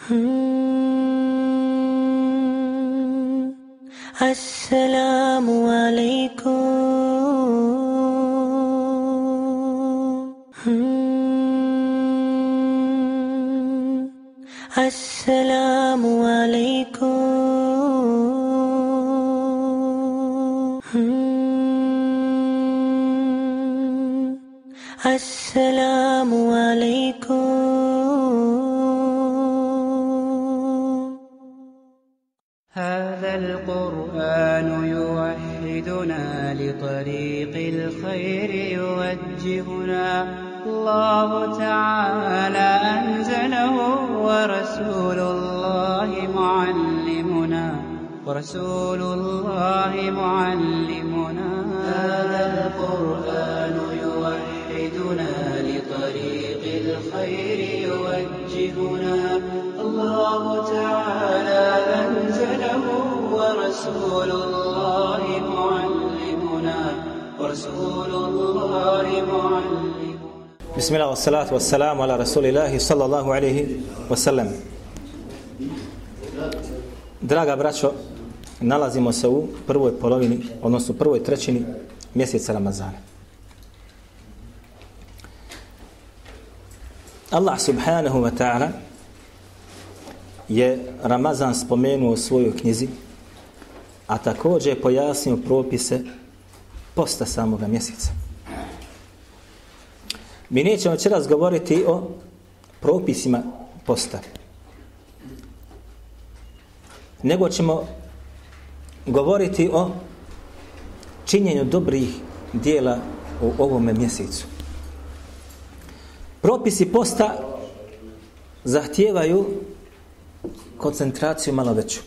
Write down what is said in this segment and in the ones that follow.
Assalamu alaikum. Assalamu alaikum. Assalamu alaikum. هذا القرآن يوحدنا لطريق الخير يوجهنا الله تعالى أنزله ورسول الله معلمنا هذا القرآن يوحدنا لطريق الخير يوجهنا الله تعالى أنزله ورسول الله معلمنا بسم الله والصلاة والسلام على رسول الله صلى الله عليه وسلم. Draga braćo, nalazimo se u prvoj polovini, odnosno prvoj trećini mjeseca Ramazana. Allah subhanahu wa ta'ala je Ramazan spomenuo u svojoj knjizi, a također je pojasnio propise posta samoga mjeseca. Mi nećemo večeras govoriti o propisima posta, nego ćemo govoriti o činjenju dobrih dijela u ovome mjesecu. Propisi posta zahtijevaju koncentraciju malo veću.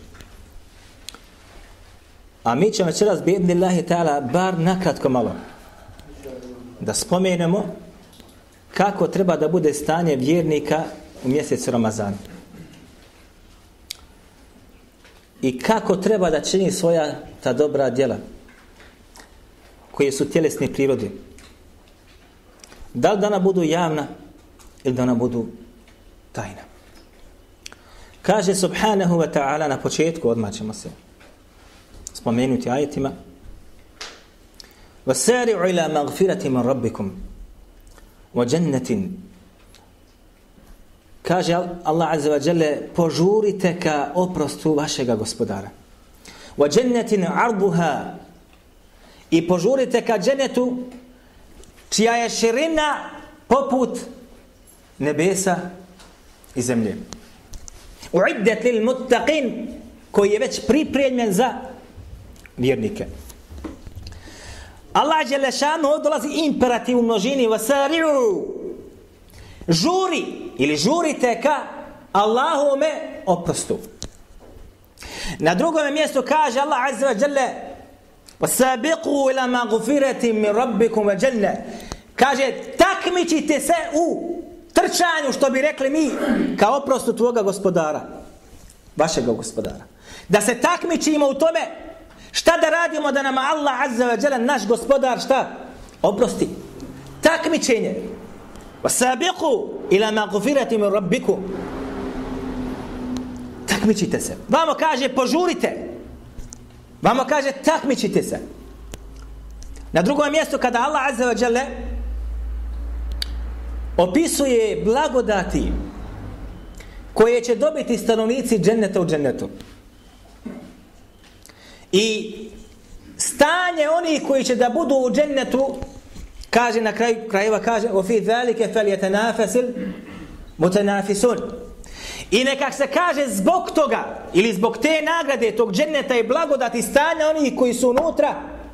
A mi ćemo večeras bi'idnillahi ta'ala bar nakratko malo da spomenemo kako treba da bude stanje vjernika u mjesecu Ramazana i kako treba da čini svoja ta dobra djela koje su tjelesne prirode. Da li da ona budu javna ili da ona budu tajna. Kaže subhanahu wa ta'ala na početku, odmah ćemo se spomenuti ajetima: وَسَارِعُوا إِلَى مَغْفِرَةٍ مِنْ رَبِّكُمْ وَجَنَّةٍ. Kaže Allah azza wa jalla, požurite ka oprostu vašega gospodara. وَجَنَّةٍ عَرْضُهَا, i požurite ka džennetu čija je širina poput nebesa i zemlje. uiddet lil muttaqin, koji je već pripremljen za vjernike. Allah dželle šanu dolazi imperativ u množini: wasari'u, žuri ili žurite ka Allahovome oprostu. Na drugom mjestu kaže Allah azza wa jalla: wasabiqu ila maghfiratin min rabbikum wa janna. Kaže, takmičite se u trčanju, što bi rekli mi, ka oprostu tvoga gospodara, vašega gospodara. Da se takmičimo u tome šta da radimo da nam Allah azza wa jalla, naš gospodar, šta? Oprosti. Takmičenje. Wasabiqu ila maghfiratin min rabbikum. Takmičite se. Vamo kaže požurite. Vamo kaže takmičite se. Na drugom mjestu kada Allah azza wa jalla opisuje blagodati koje će dobiti stanovnici dženneta u džennetu i stanje onih koji će da budu u džennetu, kaže na kraju krajeva, kaže: وَفِي ذَلِكَ فَلْيَتَنَافَسِ الْمُتَنَافِسُونَ. I nekak se kaže zbog toga ili zbog te nagrade tog dženneta i blagodati stanja onih koji su unutra,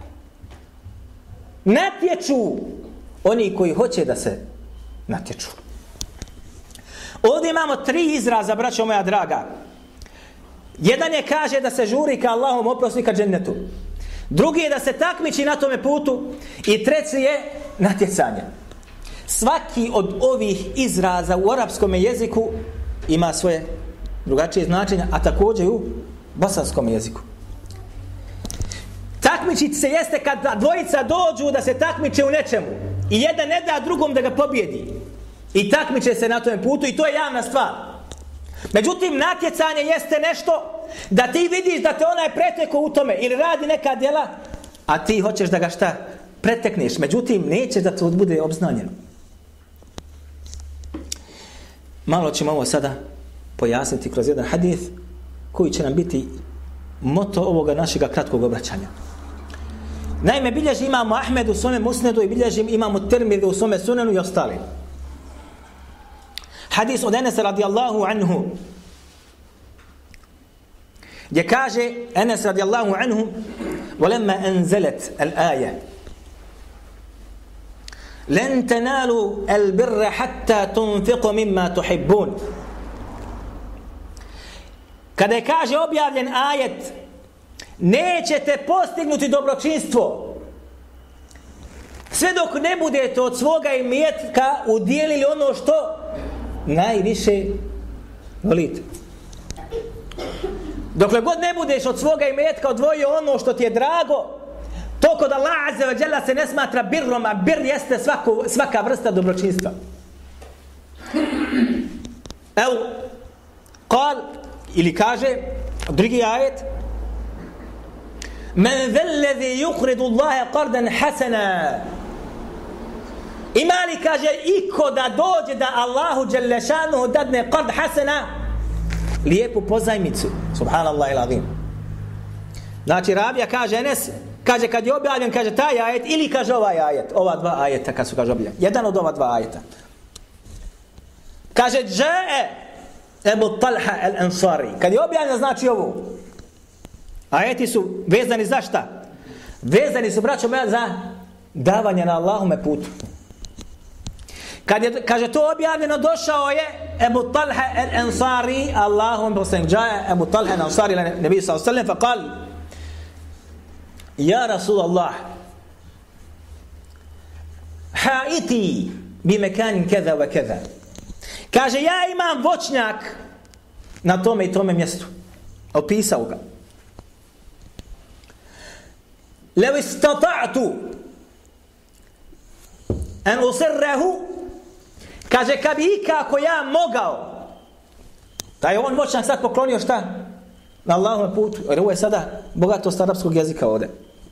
natječu oni koji hoće da se natječu. Ovdje imamo tri izraza, braćo moja draga. Jedan je kaže da se žuri ka Allahom oprostu i ka džennetu. Drugi je da se takmiči na tome putu. I treći je natjecanje. Svaki od ovih izraza u arapskom jeziku ima svoje drugačije značenja, a također u bosanskom jeziku. Takmičiti se jeste kad dvojica dođu da se takmiče u nečemu i jedan ne da drugom da ga pobjedi i takmiče se na tom putu, i to je javna stvar. Međutim, natjecanje jeste nešto da ti vidiš da te onaj pretekao u tome ili radi neka djela, a ti hoćeš da ga šta? Pretekneš. Međutim, nećeš da to bude obznanjeno. Malo ćemo ovo sada pojasniti kroz jedan hadis koji će nam biti moto ovoga našega kratkog obraćanja. Naime, bilježi imamo Ahmed u svome musnedu i bilježi imamo Tirmidhi u svome sunenu i ostali. Hadis od Enesa radijallahu anhu, gdje kaže Enes radijallahu anhu: وَلَمَّا أَنْزَلَتْ الْآيَةِ لَنْ تَنَالُوا الْبِرَّ حَتَّى تُنْفِقُوا مِمَّا تُحِبُّونَ. Kada je kaže objavljen ajet, nećete postignuti dobročinstvo sve dok ne budete od svoga imetka udjelili ono što najviše volite. Dokle god ne budeš od svoga imetka odvojio ono što ti je drago, to kod Allah azza wa jalla se ne smatra birrom, a bir jeste svaka vrsta dobročinstva. Evo, kal, ili kaže drugi ajet: Men zellezi yukridu Allahe qardan hasana. Ima li, kaže, iko da dođe da Allahu dželle šanuhu dadne qard hasana, lijepu pozajmicu? Subhanallah il azim. Znači, Rabija kaže, Enes, kaže, kad je objavljen, kaže, taj ajet, ili kaže ovaj ajet, ova dva ajeta kad su, kaže, objavljeni. Jedan od ova dva ajeta. Kaže, džae Ebu Talha al-Ansari. Kad je objavljeno, znači ovo. Ajeti su vezani za šta? Vezani su, braćo moja, za davanje na Allahume putu. Kad je, kaže, to objavljeno, došao je Ebu Talha al-Ansari, Allahum poslanik, džaje Ebu Talha al-Ansari, nebi sallallahu alejhi ve sellem, fa kal: Ja Rasulallah, haiti bi mekanin keza wa keza. Kaže, ja imam voćnjak na tome i tome mjestu. Opisao ga. Lev istata'tu an usirrahu, kaže, kad bi ikako ja mogao, da je on voćnjak sad poklonio šta? Na Allahome putu, jer ovo je sada bogatost arapskog jezika ovdje.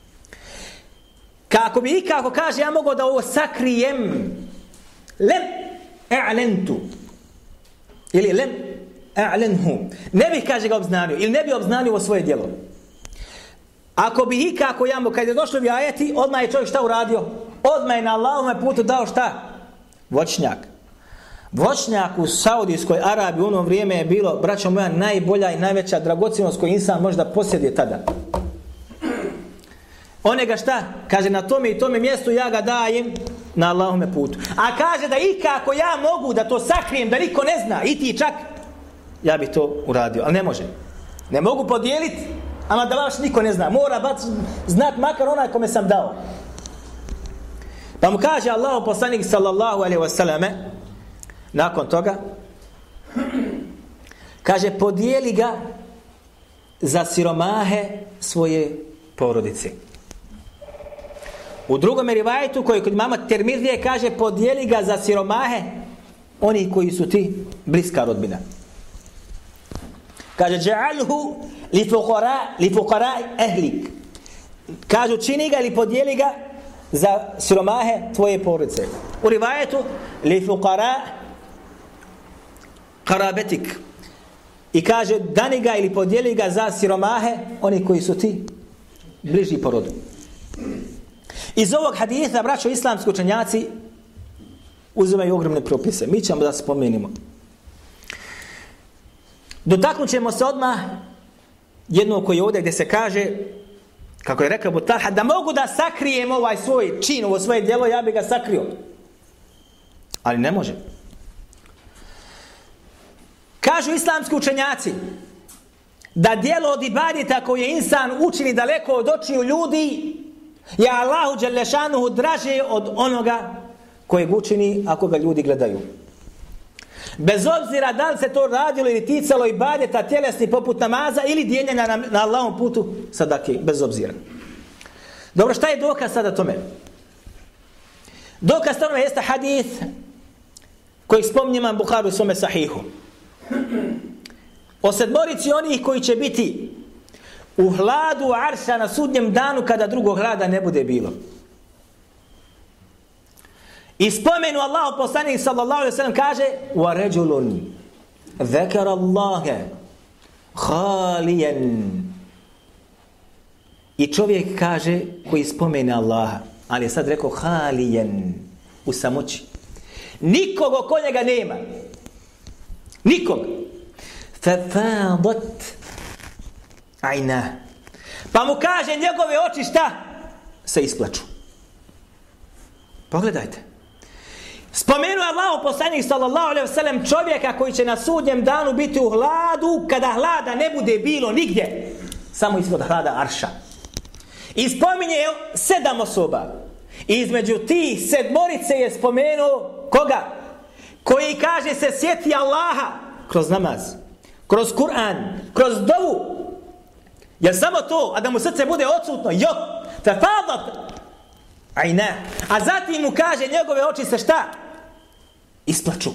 Kako bi ikako, kaže, ja mogao da ovo sakrijem, lem a'lentu, ili lem a'lenhu, ne bih, kaže, ga obznanio, ili ne bi obznanio ovo svoje djelo. Ako bi ikako ja mogao, kad je došlo bi ajeti, odmah je čovjek šta uradio? Odmah je na Allahome putu dao šta? Voćnjak. Voćnjak u Saudijskoj Arabiji u ono vrijeme je bilo, braćo moja, najbolja i najveća dragocjenost koju insan možda posjeduje tada. Onega šta? Kaže, na tome i tome mjestu ja ga dajem na Allahome putu. A kaže da ikako ja mogu da to sakrijem, da niko ne zna, i ti čak, ja bi to uradio, ali ne može. Ne mogu podijeliti, ama da baš niko ne zna. Mora znat makar onaj kome sam dao. Pa mu kaže Allahu poslanik sallallahu alejhi ve selleme nakon toga, kaže, podijeli ga za siromahe svoje porodice. U drugom rivajetu koji kod imama Tirmidhije kaže, podijeli ga za siromahe oni koji su ti bliska rodbina. Kaže, dža'alhu li fuqara ehlik. Kažu, čini ga ili podijeli ga za siromahe tvoje porodice. U rivajetu li fuqara karabetik. I kaže, dani ga ili podijeli ga za siromahe oni koji su ti bliži po rodu. Iz ovog haditha, braćo, islamski učenjaci uzimaju ogromne propise. Mi ćemo da spomenimo. Dotaknut ćemo se odmah jednog koji je ovdje gdje se kaže, kako je rekao Abu Talha, da mogu da sakrijem ovaj svoj čin, ovo svoje djelo, ja bi ga sakrio. Ali ne može. Kažu islamski učenjaci da djelo od ibadeta koje insan učini daleko od očiju ljudi je Allahu dželle šanuhu draže od onoga kojeg učini ako ga ljudi gledaju. Bez obzira da li se to radilo ili ticalo ibadeta tjelesni poput namaza ili dijeljenja na Allahom putu sadake, bez obzira. Dobro, šta je dokaz sada tome? Dokaz tome jeste hadith koji spominje Imam Buhari u svome sahihu. o 7 onih koji će biti u hladu arša na sudnjem danu kada drugog hlada ne bude bilo. I spomenu Allahu poslanik sallallahu alejhi ve sellem kaže: "Wa rajulun zakara Allaha khaliyan." I čovjek kaže koji spomene Allaha, ali je sad rekao khaliyan, u samoći. Nikog oko njega nema. Nikog. Fafadat ajna. Pa mu kaže njegove oči šta? Se isplaču. Pogledajte. Spomenuo Allahu poslanik sallallahu alejhi ve sellem čovjeka koji će na sudnjem danu biti u hladu kada hlada ne bude bilo nigdje. Samo ispod hlada arša. I spominje 7 osoba. I između tih 7 je spomenuo koga? Koji kaže se sjeti Allaha kroz namaz, kroz Kur'an, kroz dovu. Jer samo to, a da mu srce bude odsutno, tafadat ajna. A zatim mu kaže njegove oči se šta? Isplaču.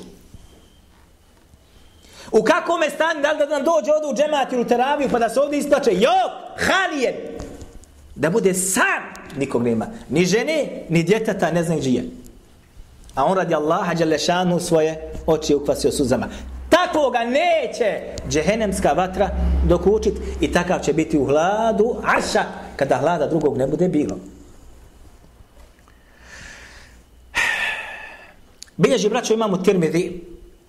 U kakvome stanju, da li da nam dođe ovdje u džemat ili u teraviju pa da se ovdje isplače? Halijen. Da bude sam, nikog nema. Ni žene, ni djeteta, ne znaju žije. A on radi Allaha dželešanu svoje oči ukvasio suzama. Takvoga neće džehennemska vatra dokučit i takav će biti u hladu arša kada hlada drugog ne bude bilo. Bilježi, braćo, imamo Tirmidhi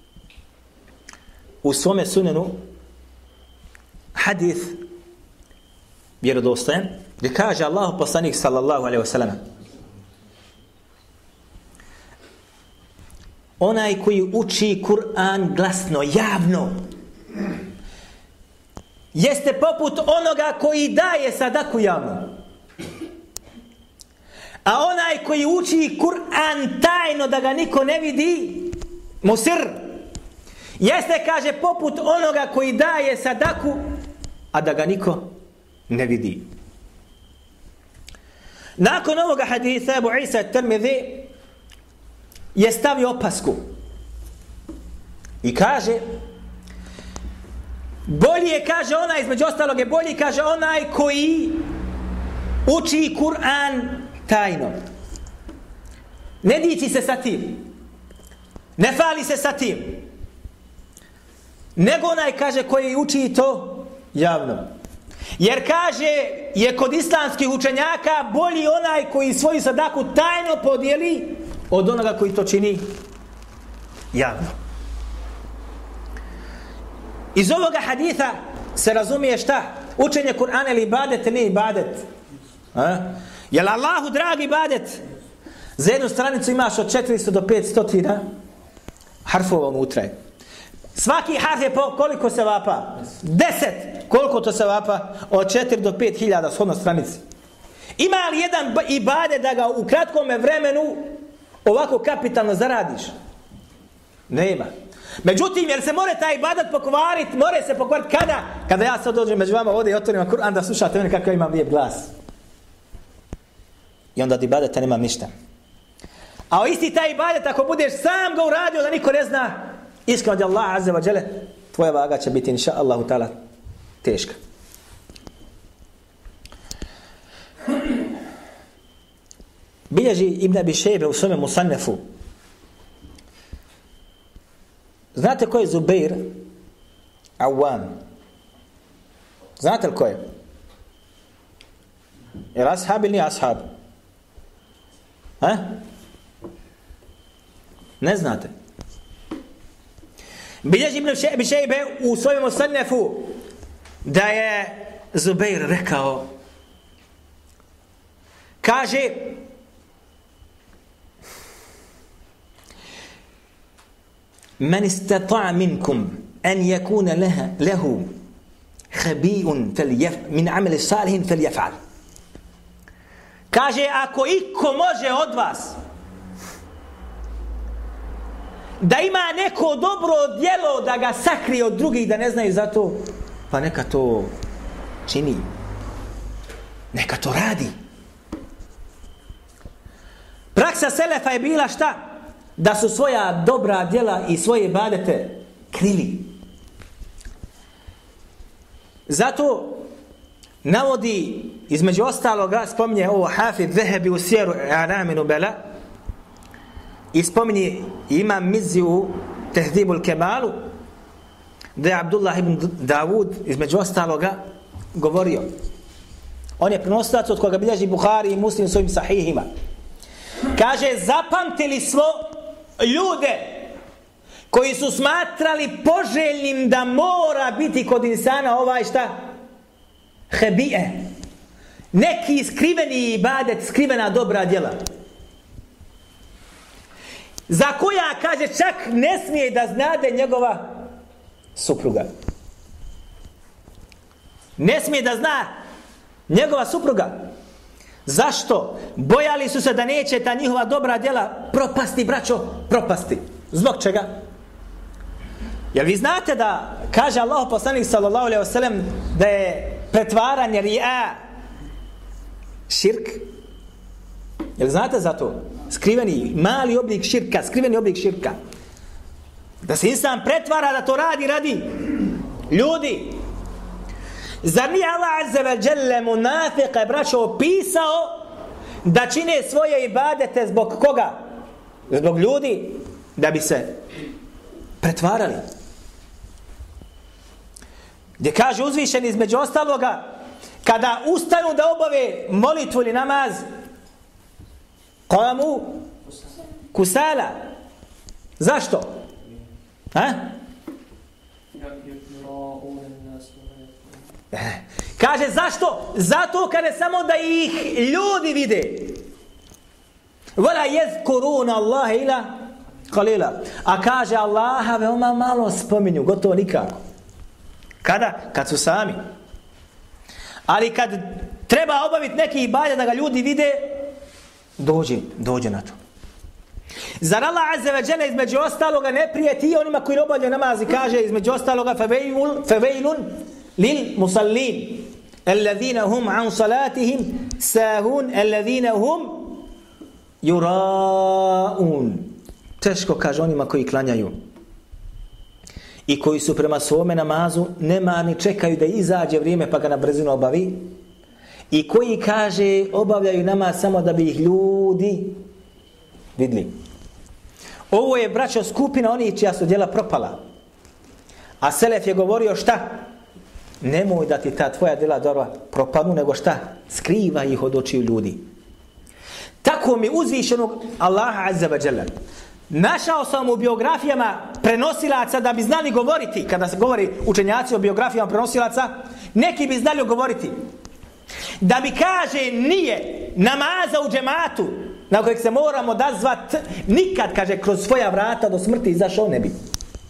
u svome sunenu hadith vjerodostojan gdje kaže Allahu poslanik sallallahu alejhi ve sellem: onaj koji uči Kur'an glasno, javno, jeste poput onoga koji daje sadaku javno. A onaj koji uči Kur'an tajno da ga niko ne vidi, musir, jeste, kaže, poput onoga koji daje sadaku, a da ga niko ne vidi. Nakon ovoga hadisa Ebu Isa Tirmidhi je stavio opasku i kaže: bolje, kaže, onaj, između ostalog je bolji, kaže, onaj koji uči Kur'an tajno. Ne diči se sa tim, ne fali se sa tim, nego onaj, kaže, koji uči to javno. Jer, kaže, je kod islamskih učenjaka bolji onaj koji svoju sadaku tajno podijeli od onoga koji to čini javno. Iz ovoga haditha se razumije šta? Učenje Kur'ana ili ibadet ili ibadet? Jel Allahu dragi ibadet? Za jednu stranicu imaš od 400 do 500 harfova unutra. Svaki harf je koliko se vapa? 10. Koliko to se vapa? Od 4 do 5.000 shodno stranici. Ima li jedan ibadet da ga u kratkome vremenu ovako kapitalno zaradiš? Nema. Međutim, jer se more taj ibadet pokvariti, more se pokvariti kada? Kada ja sad dođem među vama ovdje i otvorim Kur'an da slušate mene kako imam lijep glas. I onda od ibadeta nemam ništa. A o isti taj ibadet, ako budeš sam ga uradio da niko ne zna, iskreno od Allah azza wa džele, tvoja vaga će biti inša Allahu ta'ala teška. Bilježi Ibn Abi Šejbe u svome Musannefu. Znate ko je Zubeir Awam? Znate li ko je? Je ashab ili nije ashab? Ne znate. Bilježi Ibn Abi Šejbe u svome Musannefu da je Zubeir rekao, kaže: من استطاع منكم أن يكون له خبيء من عمل صالح فليفعل. Kaže, ako iko može od vas da ima neko dobro djelo da ga sakrije od drugih da ne znaju za to, pa neka to čini. Neka to radi. Praksa selefa je bila šta? Da su svoja dobra djela i svoje ibadete krili. Zato navodi, između ostaloga, spominje ovo Hafid Zehebi u Sijeru A'lami Nubala i spominje Imam Mizzi u Tehdibul Kemalu, da je Abdullah ibn Davud, između ostaloga, govorio. On je prenosilac od koga bilježi Buhari i Muslim svojim sahihima. Kaže, zapamtili smo ljude koji su smatrali poželjnim da mora biti kod insana ovaj šta? Hebije. Neki skriveni ibadet, skrivena dobra djela. Za koja, kaže, čak ne smije da znade njegova supruga. Ne smije da zna njegova supruga. Zašto? Bojali su se da neće ta njihova dobra djela propasti, braćo, propasti. Zbog čega? Jer vi znate da kaže Allah poslanik sallallahu alejhi ve sellem da je pretvaranje rija širk. Jel znate za to? Skriveni, mali oblik širka, skriveni oblik širka. Da se insan pretvara da to radi ljudi. Zar nije Allah azza wa jalla munafika, braćo, opisao da čine svoje ibadete zbog koga? Zbog ljudi, da bi se pretvarali. Gdje kaže uzvišeni između ostaloga, kada ustanu da obave molitvu ili namaz, qamu kusala. Zašto? Kaže zašto? Zato kada samo da ih ljudi vide. Wala yezkuruna Allaha ila qalila. A kaže Allaha veoma malo spominju, gotovo nikako. Kada? Kad su sami. Ali kad treba obaviti neki ibadet da ga ljudi vide, dođe na to. Zar Allah azza wa jalla između ostaloga ne prijeti onima koji obavljaju namaz i kaže između ostaloga faveilun lil musallin alladhina hum an salatihim sahun alladhina hum yuraun. Teško, kaže, onima koji klanjaju i koji su prema svome namazu nemarni, čekaju da izađe vrijeme pa ga na brzinu obavi, i koji, kaže, obavljaju namaz samo da bi ih ljudi vidli. Ovo je, braćo, skupina onih čija su djela propala. A Selef je govorio šta? Nemoj da ti ta tvoja djela dobra propadnu, nego šta? Skriva ih od očiju ljudi. Tako mi uzvišenog Allaha azza wa jalla. Našao sam u biografijama prenosilaca da bi znali govoriti, kada se govori učenjaci o biografijama prenosilaca, neki bi znali govoriti. Da mi kaže nije namaza u džematu na kojeg se moramo odazvat, nikad, kaže, kroz svoja vrata do smrti izašao ne bi.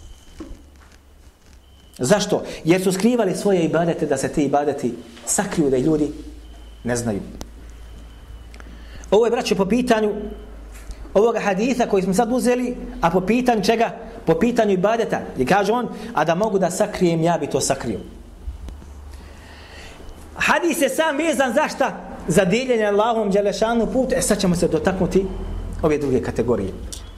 Zašto? Jer su skrivali svoje ibadete da se ti ibadeti sakriju, da i ljudi ne znaju. Ovo je, braćo, po pitanju ovoga haditha koji smo sad uzeli, a po pitanju čega? Po pitanju ibadeta. I kaže on, a da mogu da sakrijem, ja bi to sakrio. Hadis je sam vezan za šta? Za diljenje Allahom dželešanu put. Sad ćemo se dotaknuti ove druge kategorije.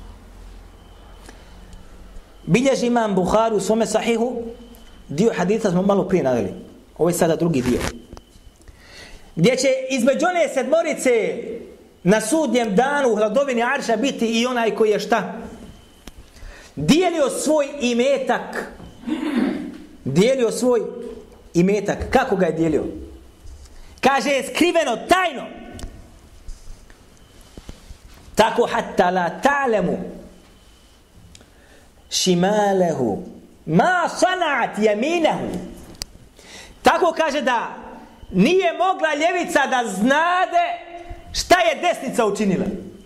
Bilježi imam Buhari u svome sahihu, dio haditha smo malo prije naveli. Ovo je sada drugi dio. Gdje će između one sedmorice na sudnjem danu u hladovini arša biti i onaj koji je šta? Dijelio svoj imetak. Dijelio svoj imetak. Kako ga je dijelio? Kaže, je skriveno, tajno. Tako hatta la ta'lemu šimalehu ma sanat jaminahu. Tako, kaže, da nije mogla ljevica da znade šta je desnica učinila.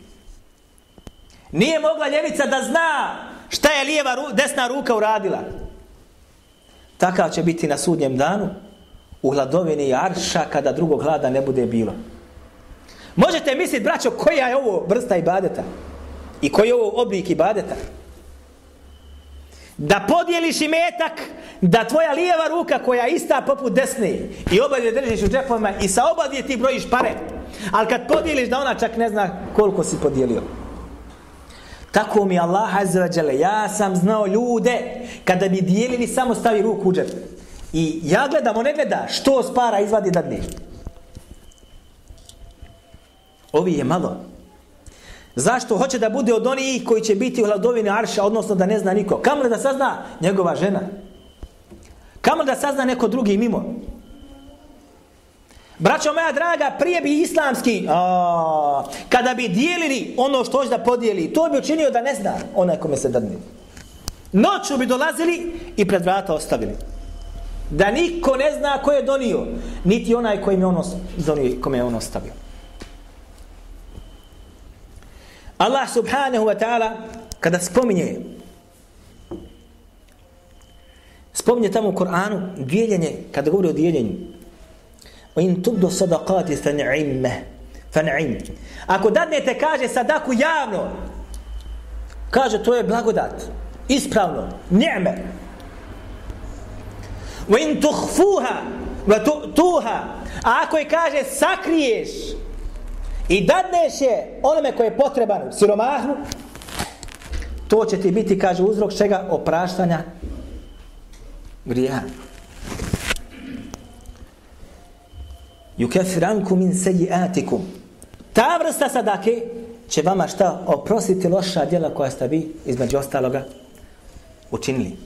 Nije mogla ljevica da zna šta je desna ruka uradila. Takav će biti na sudnjem danu u hladovini arša kada drugog hlada ne bude bilo. Možete misliti, braćo, koja je ovo vrsta ibadeta i koji je ovo oblik ibadeta? Da podijeliš imetak, da tvoja lijeva ruka koja je ista poput desne i obadje držiš u džepovima i sa obadje ti brojiš pare, ali kad podijeliš da ona čak ne zna koliko si podijelio. Tako mi Allah azza wa jalla, ja sam znao ljude kada bi dijelili samo stavi ruku u džep I ja gledam, on ne gleda što s para izvadi dadne. Ovi je malo. Zašto? Hoće da bude od onih koji će biti u hladovini arša, odnosno da ne zna niko. Kamo li da sazna njegova žena? Kamo li da sazna neko drugi mimo? Braćo moja draga, prije bi islamski, kada bi dijelili ono što hoće da podijeli, to bi učinio da ne zna onaj kome se dadne. Noću bi dolazili i pred vrata ostavili. Da niko ne zna ko je donio, niti onaj kome je on ostavio. Allah subhanahu wa ta'ala kada spominje tamo u Kur'anu dijeljenje, kada govori o dijeljenju. In tubdu sadaqati fan'im. Ako dadnete, kaže, sadaku javno, kaže, to je blagodat, ispravno, ni'me. Wa in tukhfuha wa tu'tuha. A ako je, kaže, sakriješ i dadneš je onome koje je potreban, siromahu, to će ti biti, kaže, uzrok čega? Opraštanja grijeha. Yukaffir ankum min sayyi'atikum. Ta vrsta sadake će vama šta? Oprostiti loša djela koja ste vi između ostaloga učinili.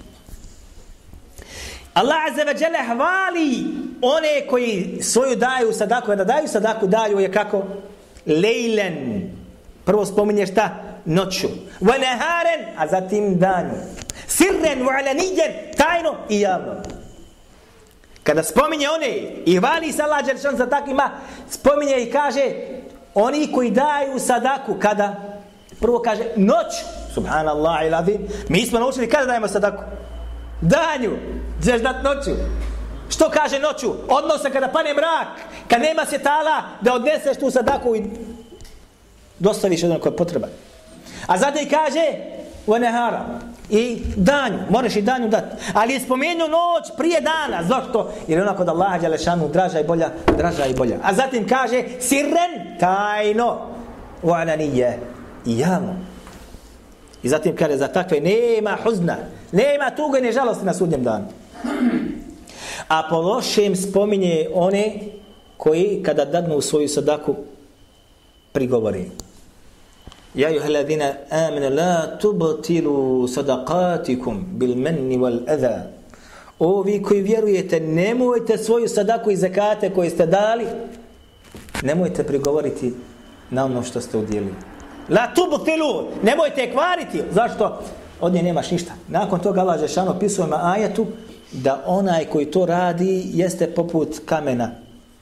Allah azza wa jalla hvali one koji svoju daju sadaku, kada daju sadaku, daju je kako? Lejlen. Prvo spominje šta? Noću. Wa naharen, a zatim danju. Sirren wa alanijen, tajno i javno. Kada spominje one i hvali se Allah dželešan za takvima, spominje i kaže oni koji daju sadaku kada? Prvo kaže noć. Subhanallah il azim. Mi smo naučili kada dajemo sadaku? Danju. Ćeš dat noću. Što kaže noću? Odnosno kada pane mrak, kad nema svjetala, da odneseš tu sadaku i dostaviš jedno koje je potreba. A zatim kaže vanehara i danju, moraš i danju dati. Ali je spomenuo noć prije dana. Zašto? Jer je ona kod Allaha dželešanu draža i bolja. A zatim kaže sirren, tajno, u alanije, i javno. I zatim kaže za takve nema huzna, nema tuge ni žalosti na sudnjem danu. A po lošem spominje one koji kada dadnu svoju sadaku prigovore. Ja ayyuhalladhina amanu la tubtilu sadaqatikum bil manni wal adha. Ovi koji vjerujete, nemojte svoju sadaku i zakate koje ste dali, nemojte prigovoriti na ono što ste udjelili. La tubtilu, nemojte kvariti. Zašto? Od nje nemaš ništa. Nakon toga Allah dželešanu opisuje na ajetu da onaj koji to radi jeste poput kamena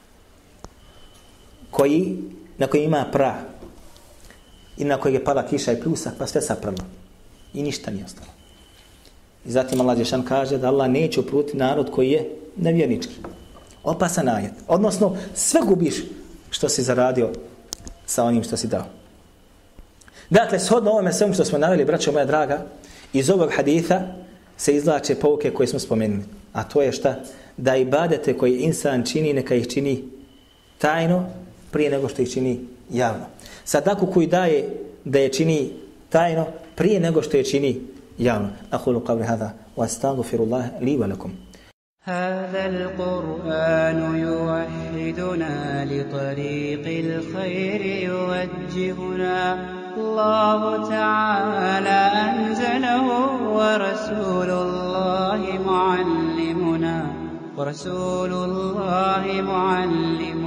na koji ima prah i na kojeg je pala kiša i pljusak, pa sve sapralo. I ništa nije ostalo. I zatim Allah dželešanu kaže da Allah neće oprostiti narod koji je nevjernički. Opasan ajet. Odnosno, sve gubiš što si zaradio sa onim što si dao. Dakle, shodno ovome svemu što smo naveli, braćo moja draga, iz ovog haditha se izvlače pouke koje smo spomenuli. A to je šta? Da ibadete koje insan čini, neka ih čini tajno prije nego što ih čini javno. Sadaku koju daje da je čini tajno prije nego što je čini javno. Aqulu qawli hadha wa astaghfirullah li wa lakum. هذا القرآن يوحدنا لطريق الخير يوجهنا الله تعالى أنزله ورسول الله معلمنا